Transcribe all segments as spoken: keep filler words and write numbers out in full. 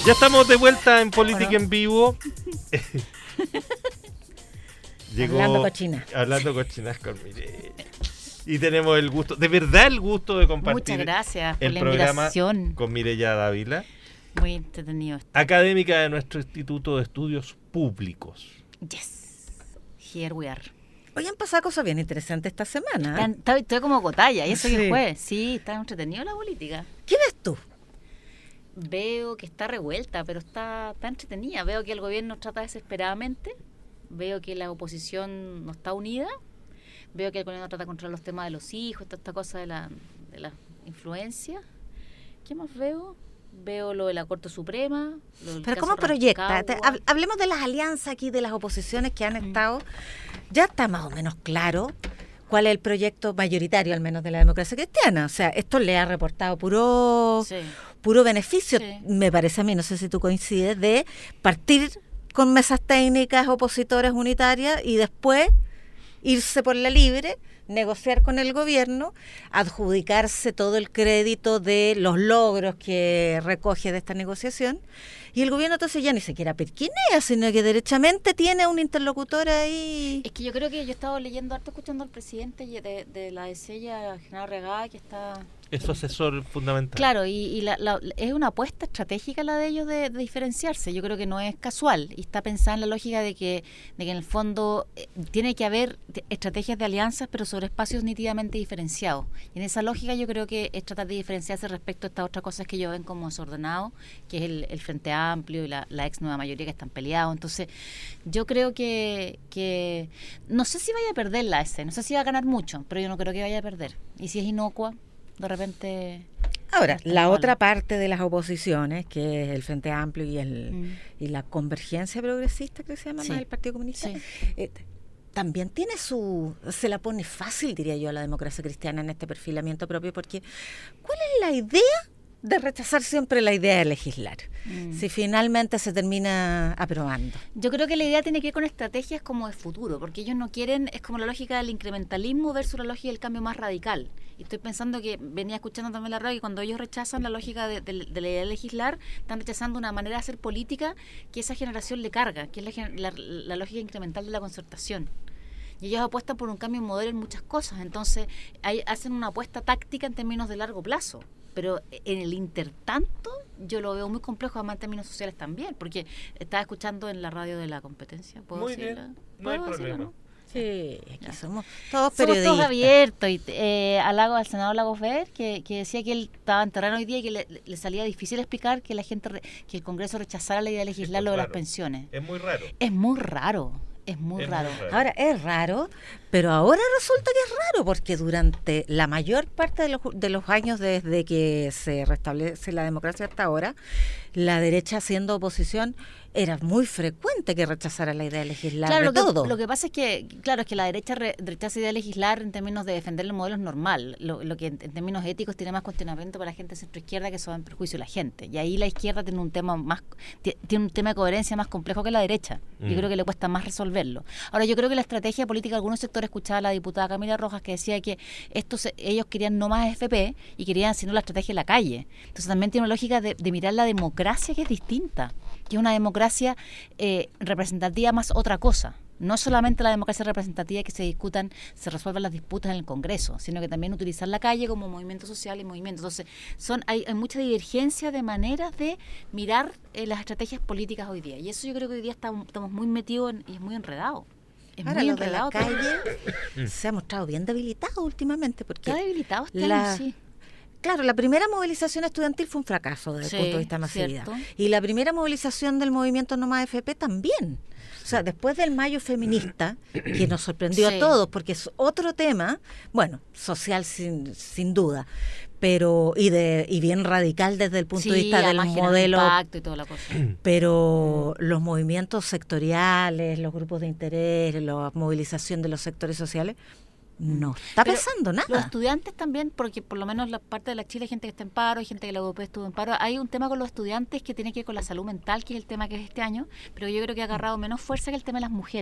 Ya estamos de vuelta en Política Bueno. en Vivo. Llegó, Hablando cochinas. Hablando cochinas con Mireya. Y tenemos el gusto, de verdad el gusto de compartir Muchas gracias por el la programa invitación. con Mireya Dávila, Muy entretenido esto. académica de nuestro Instituto de Estudios Públicos. Yes. Here we are. Hoy han pasado cosas bien interesantes esta semana. Tan- Estoy, estoy como cotalla, y eso Sí. que fue. Sí, está entretenido la política. ¿Qué ves tú? Veo que está revuelta, pero está, está entretenida. Veo que el gobierno trata desesperadamente. Veo que la oposición no está unida. Veo que el gobierno trata de controlar los temas de los hijos, toda esta cosa de la, de la influencia. ¿Qué más veo? Veo lo de la Corte Suprema. Lo del Pero caso ¿cómo proyecta? Te- Rancagua. hab- Hablemos de las alianzas aquí, de las oposiciones que han estado. Ya está más o menos claro cuál es el proyecto mayoritario, al menos de la democracia cristiana. O sea, esto le ha reportado puro, Sí. puro beneficio, Sí. me parece a mí, no sé si tú coincides, de partir con mesas técnicas opositoras unitarias y después irse por la libre, negociar con el gobierno, adjudicarse todo el crédito de los logros que recoge de esta negociación, y el gobierno entonces ya ni siquiera perquinea, sino que derechamente tiene un interlocutor ahí. Es que yo creo que yo he estado leyendo harto, escuchando al presidente y de, de la de Sella, Genaro Regada, que está... Es su asesor fundamental. Claro, y, y la, la- es una apuesta estratégica la de ellos de, de diferenciarse. Yo creo que no es casual y está pensada en la lógica de que, de que en el fondo eh, tiene que haber te- estrategias de alianzas, pero sobre espacios nítidamente diferenciados. Y en esa lógica yo creo que es tratar de diferenciarse respecto a estas otras cosas que ellos ven como desordenado, que es el, el Frente Amplio y la, la ex nueva mayoría que están peleados. Entonces, yo creo que, que no sé si vaya a perder la S, no sé si va a ganar mucho, pero yo no creo que vaya a perder. Y si es inocua, de repente... Ahora, está la mal. otra parte de las oposiciones, que es el Frente Amplio y el Mm. y la Convergencia Progresista, que se llama Sí. más el Partido Comunista, Sí. eh, también tiene su... se la pone fácil, diría yo, a la democracia cristiana en este perfilamiento propio, porque ¿cuál es la idea de rechazar siempre la idea de legislar? Mm. Si finalmente se termina aprobando. Yo creo que la idea tiene que ver con estrategias como de futuro, porque ellos no quieren, es como la lógica del incrementalismo versus la lógica del cambio más radical. Y estoy pensando que venía escuchando también la radio, y cuando ellos rechazan la lógica de, de- de la idea de legislar, están rechazando una manera de hacer política que esa generación le carga, que es la, gen- la- la lógica incremental de la concertación. Y ellos apuestan por un cambio en modelo en muchas cosas, entonces hay- hacen una apuesta táctica en términos de largo plazo. Pero en el intertanto yo lo veo muy complejo, además en términos sociales también, porque estaba escuchando en la radio de la competencia. ¿Puedo Muy decirlo? bien, no hay ¿Puedo decirlo, problema. no? Sí, aquí Ya. somos todos Somos periodistas. todos abiertos. Y, eh, al, Lago- al senador Lagos Ver, que, que decía que él estaba en terreno hoy día y que le, le salía difícil explicar que la gente, re- que el Congreso rechazara la idea de legislar pues, lo de las claro. pensiones. Es muy raro. Es muy raro, es muy Es raro. muy raro. Ahora, es raro, pero ahora resulta que es raro, porque durante la mayor parte de los, de los años desde que se restablece la democracia hasta ahora, la derecha haciendo oposición era muy frecuente que rechazara la idea de legislar Claro, de lo que, todo. lo que pasa es que, claro, es que la derecha re- rechaza idea de legislar en términos de defender el modelo es normal, lo, lo que en, en términos éticos tiene más cuestionamiento para la gente de centro izquierda, que eso va en perjuicio de la gente. Y ahí la izquierda tiene un tema más ti- tiene un tema de coherencia más complejo que la derecha. Mm. Yo creo que le cuesta más resolverlo. Ahora, yo creo que la estrategia política de algunos sectores, escuchaba a la diputada Camila Rojas que decía que estos ellos querían no más F P y querían sino la estrategia en la calle. Entonces también tiene una lógica de, de mirar la democracia que es distinta, que es una democracia eh, representativa más otra cosa. No solamente la democracia representativa, que se discutan, se resuelvan las disputas en el Congreso, sino que también utilizar la calle como movimiento social y movimiento. Entonces, son hay, hay mucha divergencia de maneras de mirar eh, las estrategias políticas hoy día. Y eso yo creo que hoy día estamos, estamos muy metidos en- y es muy enredado. Es Ahora, muy lo de la enredado. todo. calle se ha mostrado bien debilitado últimamente, porque Está debilitado este la- año, sí. claro, la primera movilización estudiantil fue un fracaso desde Sí, el punto de vista de masividad. cierto. Y la primera movilización del movimiento No Más F P también. O sea, después del mayo feminista, que nos sorprendió Sí. a todos, porque es otro tema, bueno, social sin, sin duda, pero y de y bien radical desde el punto de Sí, vista del además genera un modelo, impacto y toda la cosa. pero los movimientos sectoriales, los grupos de interés, la movilización de los sectores sociales, no está Pero pasando Los nada. estudiantes también, porque por lo menos la parte de la Chile hay gente que está en paro, hay gente que la U P estuvo en paro. Hay un tema con los estudiantes que tiene que ver con la salud mental, que es el tema que es este año, pero yo creo que ha agarrado menos fuerza que el tema de las mujeres.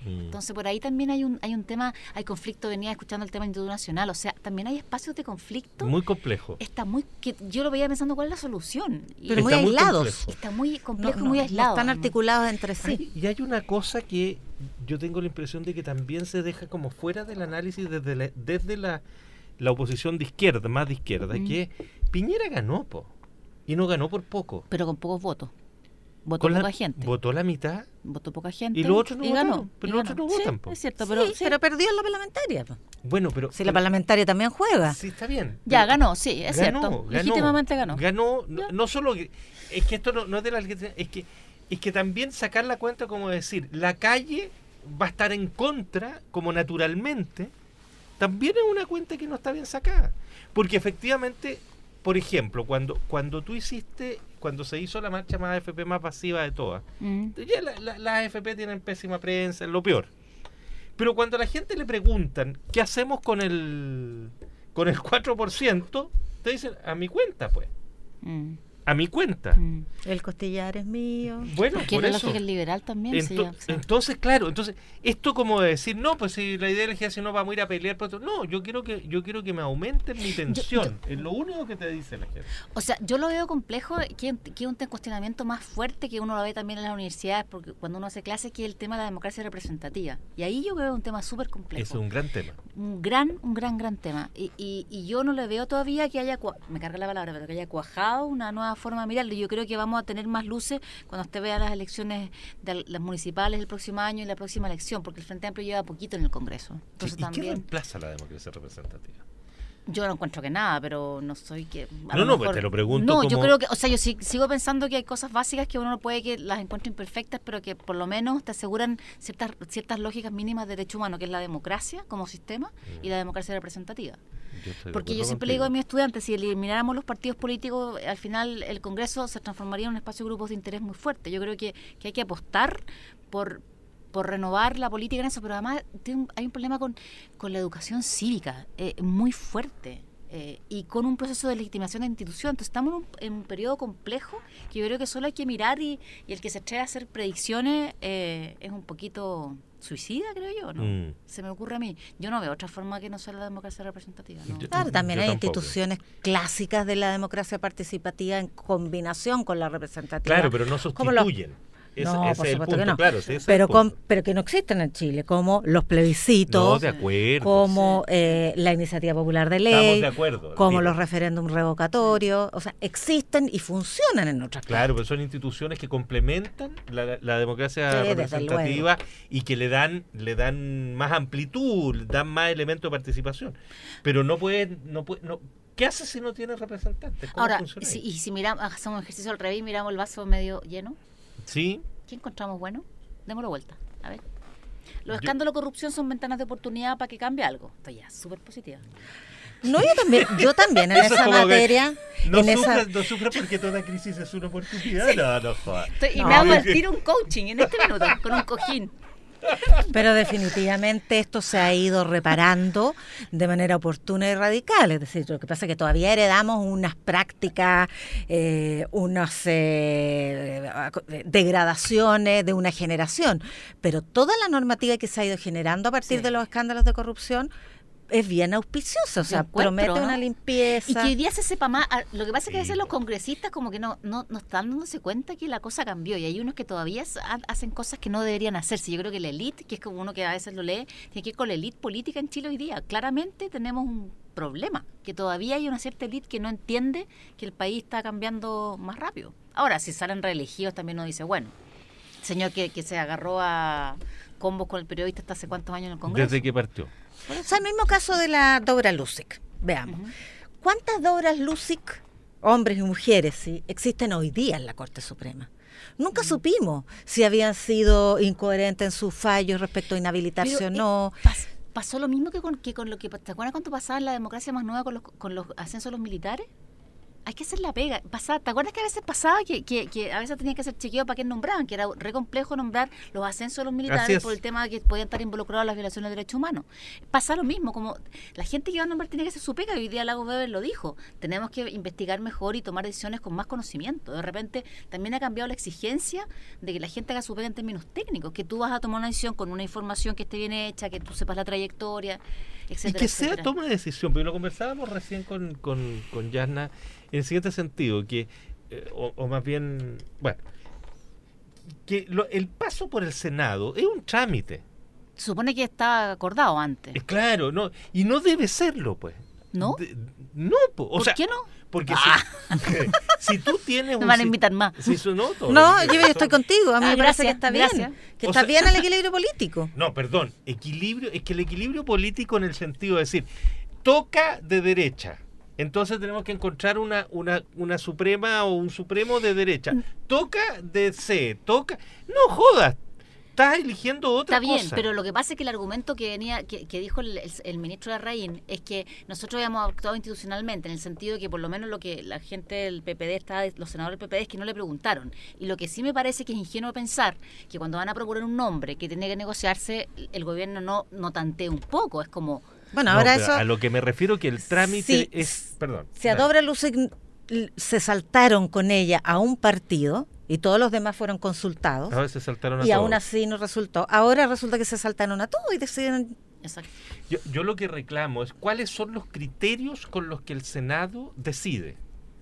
Mm. Entonces, por ahí también hay un hay un tema, hay conflicto, venía escuchando el tema del Instituto Nacional, o sea, también hay espacios de conflicto. Muy complejo. Está muy, que yo lo veía pensando cuál es la solución. Pero muy aislados. Complejo. Está muy complejo no, y muy no, aislado. No están articulados entre sí. Ay, y hay una cosa que yo tengo la impresión de que también se deja como fuera del análisis desde la, desde la, la oposición de izquierda, más de izquierda, mm. que Piñera ganó, po, y no ganó por poco. Pero con pocos votos. Votó la, poca gente. Votó la mitad. Votó poca gente. Y los otros no y votaron. Ganó, pero y los ganó. otros no votan, po. Sí, es cierto, pero, sí, sí. pero perdió en la parlamentaria. Po. Bueno, pero... Si pero, la parlamentaria también juega. Sí, está bien. Ya, ganó, sí, es ganó, cierto. Ganó, Legítimamente ganó. Ganó, no, no solo... Que, es que esto no, no es de la... Es que, es que también sacar la cuenta, como decir, la calle va a estar en contra, como naturalmente, también es una cuenta que no está bien sacada. Porque efectivamente, por ejemplo, cuando, cuando tú hiciste... cuando se hizo la marcha más A F P más pasiva de todas, mm. ya la, la, las A F P tienen pésima prensa, es lo peor. Pero cuando a la gente le preguntan qué hacemos con el con el cuatro por ciento, te dicen, a mi cuenta, pues. Mm. A mi cuenta. Mm. El costillar es mío. Bueno, porque por la eso. lógica liberal también. Ento- sí, o sea. Entonces, claro, entonces esto como de decir, no, pues si la idea es si no vamos a ir a pelear por esto. No, yo quiero que yo quiero que me aumenten mi pensión. Yo, yo, es lo único que te dice la gente. O sea, yo lo veo complejo, que, que es un cuestionamiento más fuerte que uno lo ve también en las universidades, porque cuando uno hace clases, que es el tema de la democracia representativa. Y ahí yo veo un tema súper complejo. Ese es un gran tema. Un gran, un gran, gran tema. Y, y, y yo no le veo todavía que haya, me carga la palabra, pero que haya cuajado una nueva forma de mirarlo. Yo creo que vamos a tener más luces cuando usted vea las elecciones de las municipales el próximo año y la próxima elección, porque el Frente Amplio lleva poquito en el Congreso. Entonces, ¿Y también, qué reemplaza la democracia representativa? Yo no encuentro que nada, pero no soy que... No, no, mejor, pues te lo pregunto. No, como... yo creo que, o sea, yo sí, sigo pensando que hay cosas básicas que uno no puede que las encuentre imperfectas, pero que por lo menos te aseguran ciertas ciertas lógicas mínimas de derecho humano, que es la democracia como sistema mm. y la democracia representativa. Yo Porque yo siempre le digo a mis estudiantes, si elimináramos los partidos políticos, al final el Congreso se transformaría en un espacio de grupos de interés muy fuerte. Yo creo que, que hay que apostar por... por renovar la política en eso, pero además hay un problema con, con la educación cívica eh, muy fuerte eh, y con un proceso de legitimación de instituciones. Entonces estamos en un, en un periodo complejo que yo creo que solo hay que mirar y, y el que se atreve a hacer predicciones eh, es un poquito suicida, creo yo, ¿no? Mm. Se me ocurre a mí. Yo no veo otra forma que no sea la democracia representativa, ¿no? Yo, claro, también hay tampoco. instituciones clásicas de la democracia participativa en combinación con la representativa. Claro, pero no sustituyen. Es, no, ese por es supuesto el punto, que no. Claro, sí, pero, con, pero que no existen en Chile, como los plebiscitos, no, de acuerdo, como sí. eh, la iniciativa popular de ley, Estamos de acuerdo, como digo. los referéndums revocatorios, o sea, existen y funcionan en otras Claro, partes. pero son instituciones que complementan la, la democracia sí, representativa y que le dan le dan más amplitud, le dan más elementos de participación. Pero no pueden, no puede, no ¿qué hace si no tiene representantes? ¿Cómo Ahora, funciona si, ahí? y si miramos, hacemos un ejercicio al revés, miramos el vaso medio lleno. Sí. ¿Qué encontramos bueno? Démoslo vuelta. A ver. Los escándalos de corrupción son ventanas de oportunidad para que cambie algo. Estoy ya súper positiva. No, yo también, yo también en Eso esa materia. No en sufra, esa... no sufra porque toda crisis es una oportunidad. Sí. No, no jodas. Y no, me hago al tiro un coaching en este minuto, con un cojín. Pero definitivamente esto se ha ido reparando de manera oportuna y radical. Es decir, lo que pasa es que todavía heredamos unas prácticas, eh, unas eh, degradaciones de una generación. Pero toda la normativa que se ha ido generando a partir sí. de los escándalos de corrupción es bien auspiciosa, o sea, encuentro, promete ¿no? una limpieza. Y que hoy día se sepa más. Lo que pasa es que a veces los congresistas como que no, no, no están dándose cuenta que la cosa cambió y hay unos que todavía hacen cosas que no deberían hacerse. Yo creo que la élite, que es como uno que a veces lo lee, tiene que ir con la élite política en Chile hoy día. Claramente tenemos un problema, que todavía hay una cierta élite que no entiende que el país está cambiando más rápido. Ahora, si salen reelegidos también uno dice, bueno, señor que, que se agarró a combos con el periodista hasta hace cuántos años en el Congreso. ¿Desde qué partió? O sea, el mismo caso de la Dobra Lusic. Veamos. Uh-huh. ¿Cuántas Dobras Lusic, hombres y mujeres, sí, existen hoy día en la Corte Suprema? Nunca uh-huh. supimos si habían sido incoherentes en sus fallos respecto a inhabilitarse Pero, o no. Eh, pas, pasó lo mismo que con, que con lo que... ¿Te acuerdas cuánto pasaba en la democracia más nueva con los, con los ascensos de los militares? Hay que hacer la pega. Pasaba, ¿te acuerdas que a veces pasaba que, que, que a veces tenían que hacer chequeo para que nombraban? Que era re complejo nombrar los ascensos de los militares por el tema de que podían estar involucrados en las violaciones de derechos humanos. Pasa lo mismo, como la gente que va a nombrar tiene que hacer su pega, y hoy día Lago Weber lo dijo. Tenemos que investigar mejor y tomar decisiones con más conocimiento. De repente también ha cambiado la exigencia de que la gente haga su pega en términos técnicos, que tú vas a tomar una decisión con una información que esté bien hecha, que tú sepas la trayectoria, etcétera. Y que etcétera. sea toma de decisión, porque lo conversábamos recién con, con, con Yasna, en el siguiente sentido, que eh, o, o más bien, bueno, que lo, el paso por el Senado es un trámite. Se supone que está acordado antes. Es claro, no, y no debe serlo, pues. ¿No? De, no, po, o ¿Por sea, qué no? Porque Ah. si, si tú tienes Me un van a si- invitar más. si su- no, todo No, lo que yo, yo quieras, estoy todo- contigo. A mí Ah, me parece gracias, que está gracias. bien. Que O está sea- bien el equilibrio político. No, perdón, equilibrio, es que el equilibrio político en el sentido de decir, toca de derecha. Entonces tenemos que encontrar una, una, una suprema o un supremo de derecha. Toca de C, toca... No jodas, estás eligiendo otra Está bien, cosa. pero lo que pasa es que el argumento que venía que, que dijo el, el, el ministro Larraín es que nosotros habíamos actuado institucionalmente, en el sentido de que por lo menos lo que la gente del P P D, está, los senadores del P P D, es que no le preguntaron. Y lo que sí me parece que es ingenuo pensar que cuando van a proponer un nombre que tiene que negociarse, el gobierno no, no tantee un poco. Es como... Bueno, No, ahora pero eso... a lo que me refiero que el trámite Sí, es... Perdón. Si a dale. Dobra Lucic se saltaron con ella a un partido y todos los demás fueron consultados A veces saltaron a y aún todos. así no resultó. Ahora resulta que se saltaron a todos y deciden... Exacto. Yo, yo lo que reclamo es cuáles son los criterios con los que el Senado decide.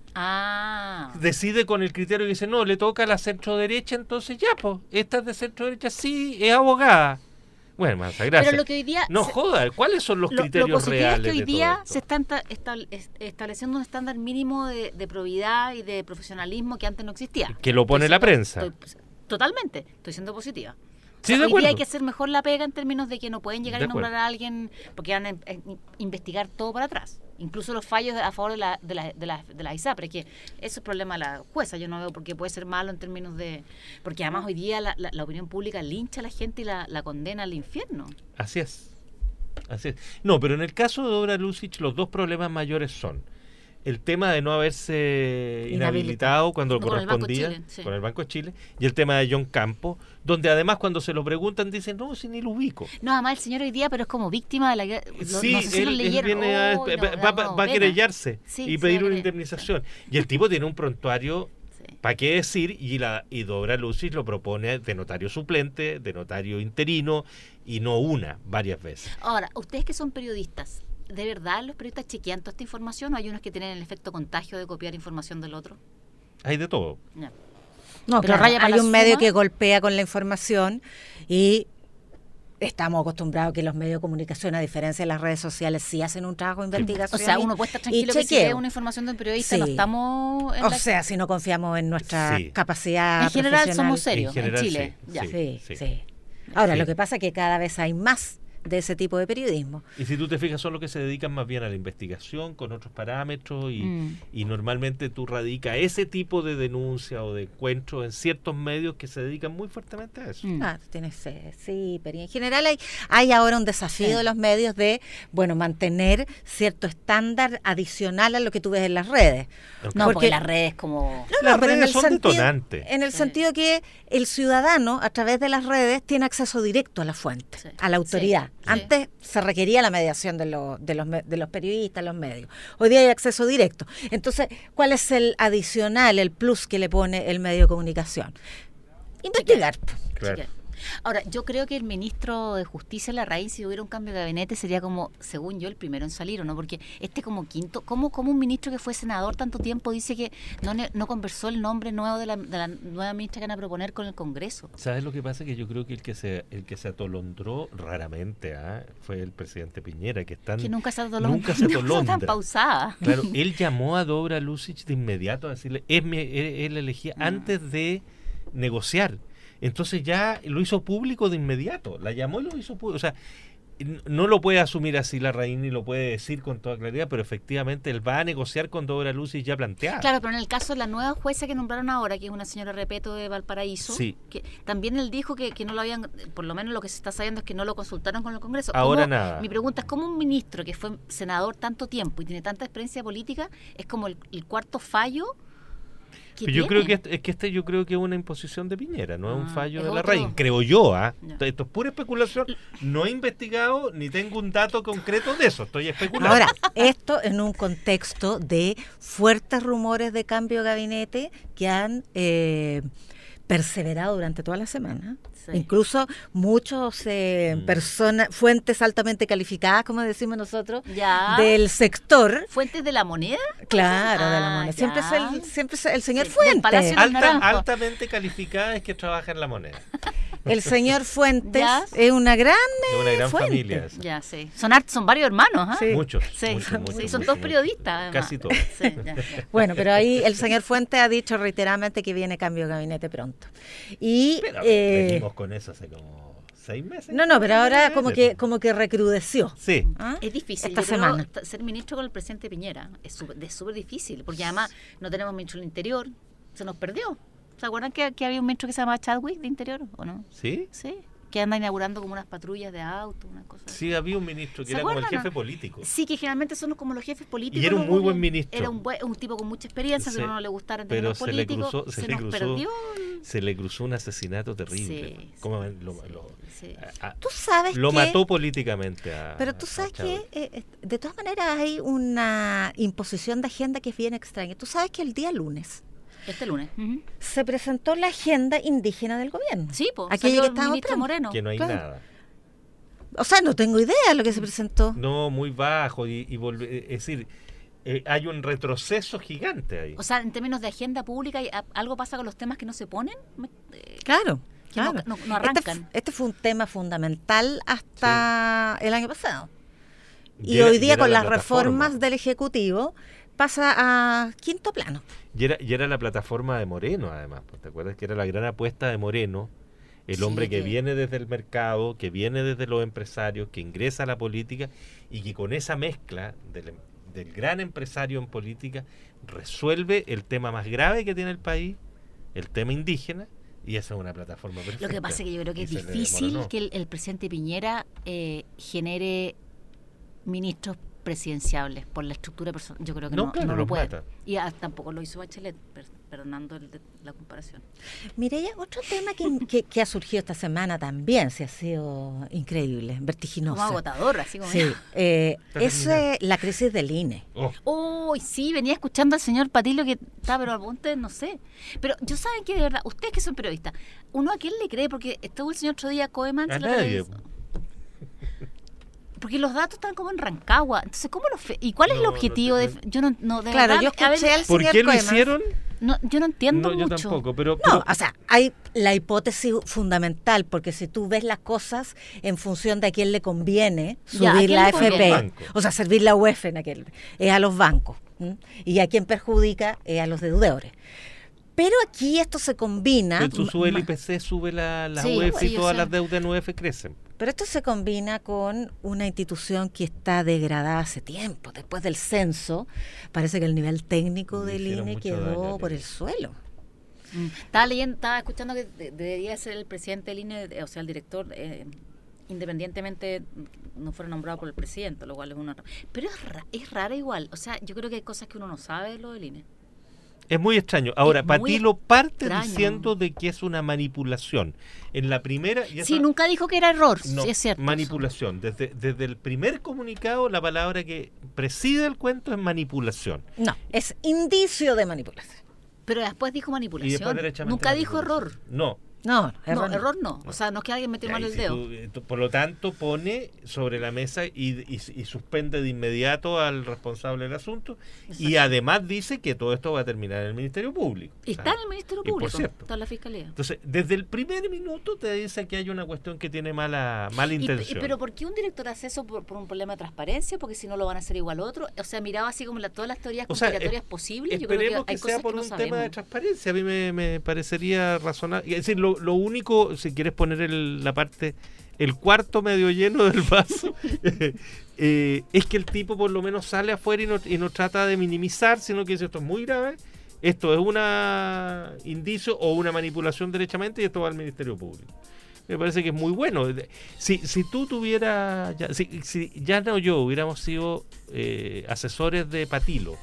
Ah. Decide con el criterio que dice, no, le toca a la centro derecha, entonces ya, pues, esta es de centro derecha, sí, es abogada. Bueno, más gracias. Pero lo que hoy día... No se- joda, ¿cuáles son los Lo, criterios lo positivo reales es que hoy de todo día esto? se está enta- estal- es- estableciendo un estándar mínimo de, de probidad y de profesionalismo que antes no existía. Que lo pone Estoy la siendo- prensa. estoy- totalmente, estoy siendo positiva. O Sí, sea, de hoy acuerdo. día hay que hacer mejor la pega en términos de que no pueden llegar De a nombrar acuerdo. a alguien porque van a, eh, investigar todo para atrás. Incluso los fallos a favor de la, de la, de la, de la ISAPRE, que eso es problema de la jueza. Yo no veo por qué puede ser malo en términos de... Porque además hoy día la, la, la opinión pública lincha a la gente y la, la condena al infierno. Así es. Así es. No, pero en el caso de Dobra Lucic, los dos problemas mayores son el tema de no haberse Inhabilitado. inhabilitado cuando No, con el Banco correspondía Chile, sí. con el Banco de Chile, y el tema de John Campo, donde además cuando se lo preguntan dicen, no, si ni lo ubico. No, además el señor hoy día, pero es como víctima de la guerra. Lo- Sí, no sé si lo él, él leyeron. viene a- Uy, no, va, da va- una va a pena. querellarse Sí, y sí, pedir va a una querer- indemnización. Y el tipo tiene un prontuario, Sí. ¿para qué decir? Y, la, y Dobra Lucic lo propone de notario suplente, de notario interino, y no una, varias veces. Ahora, ustedes que son periodistas, ¿de verdad los periodistas chequean toda esta información o hay unos que tienen el efecto contagio de copiar información del otro? Hay de todo. No. No, Pero claro, raya para hay la un medio suma. que golpea con la información y estamos acostumbrados que los medios de comunicación, a diferencia de las redes sociales, sí hacen un trabajo de O investigación. sea, y- uno puede estar y tranquilo que si chequeo. lee una información de un periodista no Sí. estamos en O la- sea, si no confiamos en nuestra Sí. capacidad en general profesional. somos serios en, En general, Chile. sí, Ya. Sí, Sí. sí. Ahora, Sí. lo que pasa es que cada vez hay más de ese tipo de periodismo. Y si tú te fijas, son los que se dedican más bien a la investigación con otros parámetros y, Mm. y normalmente tú radicas ese tipo de denuncia o de encuentro en ciertos medios que se dedican muy fuertemente a eso. Mm. Ah, tienes, eh, sí, pero en general hay, hay ahora un desafío Sí. de los medios de, bueno, mantener cierto estándar adicional a lo que tú ves en las redes. No, porque, Porque- las redes como... No, Las no, pero en redes el son sentido, detonantes. en el Sí. sentido que el ciudadano, a través de las redes, tiene acceso directo a la fuente, Sí. a la autoridad. Sí, sí. Antes se requería la mediación de, los de, los, me- de los periodistas, los medios. Hoy día hay acceso directo. Entonces, ¿cuál es el adicional, el plus que le pone el medio de comunicación? Investigar. Claro. Chica. Ahora, yo creo que el ministro de Justicia, Larraín, si hubiera un cambio de gabinete, sería como, según yo, el primero en salir, ¿o no? Porque este como quinto, ¿cómo, cómo un ministro que fue senador tanto tiempo dice que no, ne- no conversó el nombre nuevo de la, de la nueva ministra que van a proponer con el Congreso? ¿Sabes lo que pasa? Que yo creo que el que se el que se atolondró raramente ¿ah? fue el presidente Piñera, que están Que nunca se atolondra. nunca se atolondra. tan pausada. Claro, él llamó a Dobra Lucic de inmediato a decirle, es mi, él, él elegía Mm. antes de negociar. Entonces ya lo hizo público de inmediato, la llamó y lo hizo público. O sea, no lo puede asumir así Larraín ni lo puede decir con toda claridad, pero efectivamente él va a negociar con Dora Lucis ya planteada. Claro, pero en el caso de la nueva jueza que nombraron ahora, que es una señora Repeto de Valparaíso, sí. que también él dijo que, que no lo habían, por lo menos lo que se está sabiendo es que no lo consultaron con el Congreso. Ahora ¿Cómo, nada. Mi pregunta es, ¿cómo un ministro que fue senador tanto tiempo y tiene tanta experiencia política es como el, el cuarto fallo? Pero yo creo que este, es que este yo creo que es una imposición de Piñera, no ah, es un fallo es de otro. Larraín, creo yo, ¿ah? Ya. Esto es pura especulación, no he investigado ni tengo un dato concreto de eso, estoy especulando. Ahora, esto en un contexto de fuertes rumores de cambio de gabinete que han eh, perseverado durante toda la semana. Sí. Incluso muchos eh, Mm. personas, fuentes altamente calificadas, como decimos nosotros, Ya. del sector. ¿Fuentes de la moneda? Claro, de la Ah, moneda. Siempre es ya. el, siempre es el señor Sí, del Fuentes. Palacio de los Alta, Naranjos. altamente calificada es que trabaja en la moneda. El señor Fuentes Ya. es una gran, Es una gran fuente. familia. esa. Ya, sí. Son, hart- son varios hermanos, ¿ah? Sí. Muchos, Sí, muchos, sí, muchos, son muchos, todos muchos. periodistas, además. Casi todos. Sí, ya, ya. Bueno, pero ahí el señor Fuentes ha dicho reiteradamente que viene cambio de gabinete pronto. Y Pero eh, venimos con eso hace como seis meses. no, no, pero ahora Meses. como que como que recrudeció. Sí. ¿Ah? Es difícil. Esta yo creo, semana. t- ser ministro con el presidente Piñera es súper es súper difícil, porque además no tenemos ministro del Interior, se nos perdió. ¿Se acuerdan que, que había un ministro que se llamaba Chadwick de Interior o no? ¿Sí? Sí, que anda inaugurando como unas patrullas de autos, una cosa así. Sí, había un ministro que ¿Se era como el acuerdan, jefe no? político. Sí, que generalmente son como los jefes políticos. Y era un los muy buen gobiernos. ministro. Era un, buen- un tipo con mucha experiencia, Sí, que a uno no le gustara en pero términos se le políticos. cruzó- se se le nos cruzó- perdió. el- Se le cruzó un asesinato terrible. Sí, ¿Cómo sí, lo, sí, lo- sí. a- a- Tú sabes lo que, mató políticamente a pero tú a sabes Chadwick. que eh, eh, de todas maneras hay una imposición de agenda que es bien extraña. Tú sabes que el día lunes Este lunes. Ujú. se presentó la agenda indígena del gobierno. Sí, pues. Aquella que el estábamos ministro esperando. Moreno. Que no hay claro. nada. O sea, no tengo idea de lo que se presentó. No, muy bajo. Y, y volve- es decir, eh, hay un retroceso gigante ahí. O sea, en términos de agenda pública, ¿y a- ¿algo pasa con los temas que no se ponen? Me- eh, Claro, Que no- claro. no- no Este arrancan. f- Este, fue un tema fundamental hasta el año pasado. Y, era- hoy día era con la las plataforma. reformas del Ejecutivo pasa a quinto plano. Y era, y era la plataforma de Moreno, además. pues, ¿Te acuerdas que era la gran apuesta de Moreno? El Sí, hombre que que- viene desde el mercado, que viene desde los empresarios, que ingresa a la política y que con esa mezcla del, em- del gran empresario en política resuelve el tema más grave que tiene el país, el tema indígena, y esa es una plataforma perfecta. Lo que pasa es que yo creo que Y es se le difícil desmoronó. que el, el presidente Piñera eh, genere ministros presidenciables por la estructura personal. Yo creo que No, no, claro, no lo los puede. mata. Y ah, tampoco lo hizo Bachelet, per- perdonando el de- la comparación. Mireya, otro tema que, que- que ha surgido esta semana también, se ha sido increíble, vertiginoso. Como agotador, así como... Sí, eh, Está es terminado. eh, la crisis del I N E. Oh, Uy, sí, venía escuchando al señor Patillo que está, pero al punto no sé. Pero yo saben que de verdad, ustedes que son periodistas, ¿uno a quién le cree? Porque estuvo el señor otro día Koeman. A en la nadie. televisión. Porque los datos están como en Rancagua. Entonces, ¿cómo los fe- ¿Y cuál es No, el no objetivo te- de yo no, no de Claro, verdad, yo a ver, escuché al ¿por señor qué lo Koeman. hicieron? no, yo no entiendo No, yo mucho. tampoco, pero... No, pero- o sea, hay la hipótesis fundamental, porque si tú ves las cosas en función de a quién le conviene Ya, ¿a subir quién la le F conviene? P, Banco. o sea, servir la U E F en aquel, es a los bancos, ¿m? Y a quien perjudica es a los deudores. Pero aquí esto se combina, Pero tú sube el ma- I P C, sube la, la Sí, U E F sí, y yo todas sé. las deudas en U E F crecen. pero esto se combina con una institución que está degradada hace tiempo. Después del censo, parece que el nivel técnico Le del hicieron I N E mucho quedó daño al por I N E. el suelo. Mm. Estaba leyendo, estaba escuchando que de- debería ser el presidente del I N E, o sea, el director, eh, independientemente no fuera nombrado por el presidente, lo cual es una... Pero es, ra- es raro igual. O sea, yo creo que hay cosas que uno no sabe de lo del I N E. Es muy extraño. Ahora, Es muy Patilo parte extraño. diciendo de que es una manipulación. En la primera... y Sí, esa- nunca dijo que era error, No, sí es cierto. manipulación. Desde, desde el primer comunicado, la palabra que preside el cuento es manipulación. No, es indicio de manipulación. Pero después dijo Y después manipulación. derechamente Nunca dijo manipulación. error. No. No, error No, no. error no. O sea, no es que alguien metió Ya, mal y el si dedo. tú- eh, tú- por lo tanto, pone sobre la mesa y, y- y suspende de inmediato al responsable del asunto. Y Exacto. además dice que todo esto va a terminar en el Ministerio Público. O Está sea, en el Ministerio y por Público, cierto. está en la Fiscalía. Entonces, desde el primer minuto te dice que hay una cuestión que tiene mala, mala Y- y- intención. pero ¿por qué un director hace eso por, por un problema de transparencia? Porque si no lo van a hacer igual otro. O sea, miraba así como la- todas las teorías O sea, conspiratorias es- posibles. Yo creo que Esperemos hay que, cosas sea por que no un sabemos. tema de transparencia. A mí me, me parecería razonable. Es decir, lo, lo único, si quieres poner el- la parte el cuarto medio lleno del vaso, eh, es que el tipo por lo menos sale afuera y no, y no trata de minimizar, sino que dice esto es muy grave, esto es un indicio o una manipulación derechamente y esto va al Ministerio Público. Me parece que es muy bueno. Si, si tú tuvieras, ya, si, si Yana o yo hubiéramos sido eh, asesores de Patilo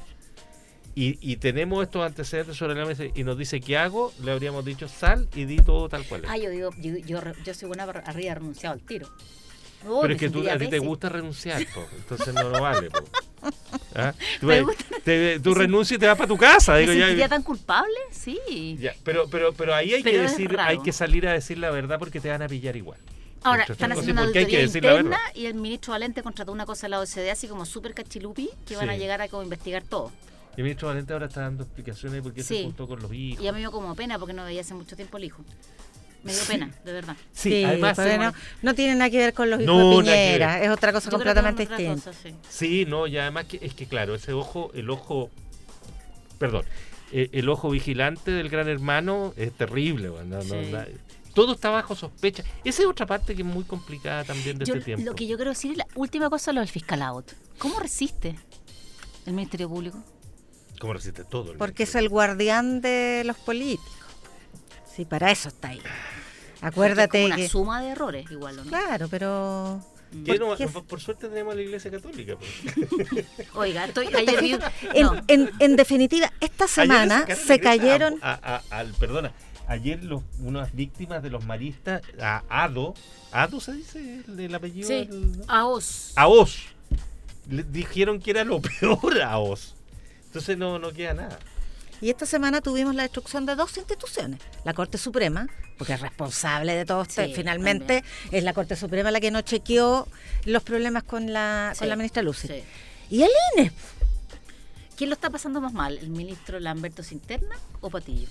y, y tenemos estos antecedentes sobre la mesa y nos dice qué hago, le habríamos dicho sal y di todo tal cual es. Ah, yo digo, yo, yo, yo soy buena para arriba renunciado al tiro. Oh, pero es que tú, a ti te gusta renunciar, po, entonces no, no vale. Po. ¿Ah? Tú, ves, te, tú renuncias y te vas para tu casa. Digo, ¿Me sentiría ya, tan culpable? Sí. Ya, pero, pero, pero ahí hay pero que decir, hay que salir a decir la verdad porque te van a pillar igual. Ahora, están haciendo una auditoría interna y el ministro Valente contrató una cosa a la O E C D así como súper cachilupi que van sí. a llegar a como investigar todo. Y el ministro Valente ahora está dando explicaciones de por qué sí. se juntó con los hijos. Y a mí me dio como pena porque no veía hace mucho tiempo el hijo. Me dio pena, de verdad. Sí, sí además no, no tiene nada que ver con los hijos no, de Piñera, es otra cosa Yo completamente otra distinta. Cosa, sí. sí, no, y además que es que claro, ese ojo, el ojo, perdón, eh, el ojo vigilante del Gran Hermano es terrible, no, sí. no, no, todo está bajo sospecha. Esa es otra parte que es muy complicada también de yo, este tiempo. Lo que yo quiero decir es la última cosa, lo del fiscal out. ¿Cómo resiste el Ministerio Público? ¿Cómo resiste todo? El Porque es el guardián de los políticos. Sí, para eso está ahí. Acuérdate es como una que... suma de errores igual, ¿o no? Claro, pero... ¿Por, no, por, por suerte tenemos a la Iglesia Católica. Pues. Oiga, estoy, ayer vi... en, no. en, en definitiva, esta semana se cayeron... A, a, a, a, perdona, ayer los, unas víctimas de los maristas, a Ado, ¿Ado se dice el, el apellido? Sí, del, ¿no? Aos. Aos. Le dijeron que era lo peor a Aos. Entonces no, no queda nada. Y esta semana tuvimos la destrucción de dos instituciones. La Corte Suprema, porque es responsable de todo esto, sí, finalmente también. Es la Corte Suprema la que no chequeó los problemas con la, sí, con la ministra Lucy. Sí. Y el I N E. ¿Quién lo está pasando más mal? ¿El ministro Lamberto Cinterna o Patillo?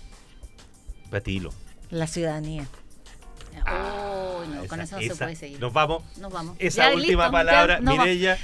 Patillo. La ciudadanía. Oh, no, esa, con eso no esa, se puede seguir. Nos vamos. Nos vamos. Esa ya, última listo, palabra, no Mireya.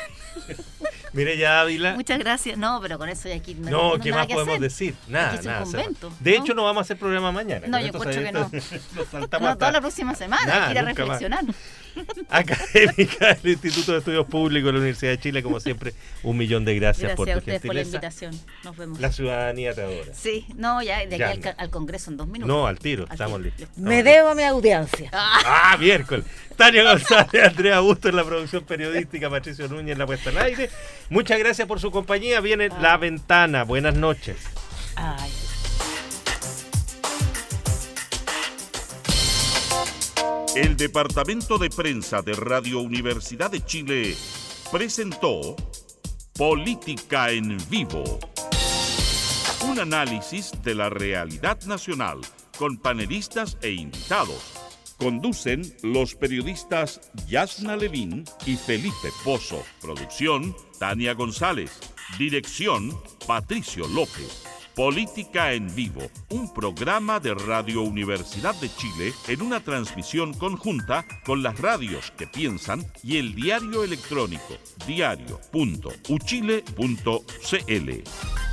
Mireya Ávila. Muchas gracias. No, pero con eso ya aquí no No, no ¿qué más que podemos hacer. decir? Nada, aquí es nada. un convento, de ¿no? hecho, no vamos a hacer programa mañana. No, yo encuentro que no. no, no toda la próxima semana. Nada, hay que ir a reflexionar. Más. Académica del Instituto de Estudios Públicos de la Universidad de Chile, como siempre, un millón de gracias, gracias por tu a ustedes gentileza. por la invitación. Nos vemos. La ciudadanía te adora. Sí, no, ya de aquí ya. Al, al Congreso en dos minutos. No, al tiro, al estamos tiro. listos. Me debo a mi audiencia. Ah, miércoles. Tania González, Andrea Augusto en la producción periodística, Patricio Núñez en la puesta al aire. Muchas gracias por su compañía. Viene Ay. La Ventana. Buenas noches. Ay. El Departamento de Prensa de Radio Universidad de Chile presentó Política en Vivo. Un análisis de la realidad nacional con panelistas e invitados. Conducen los periodistas Yasna Levín y Felipe Pozo. Producción, Tania González. Dirección, Patricio López. Política en Vivo, un programa de Radio Universidad de Chile en una transmisión conjunta con las radios que piensan y el diario electrónico diario punto uchile punto cl.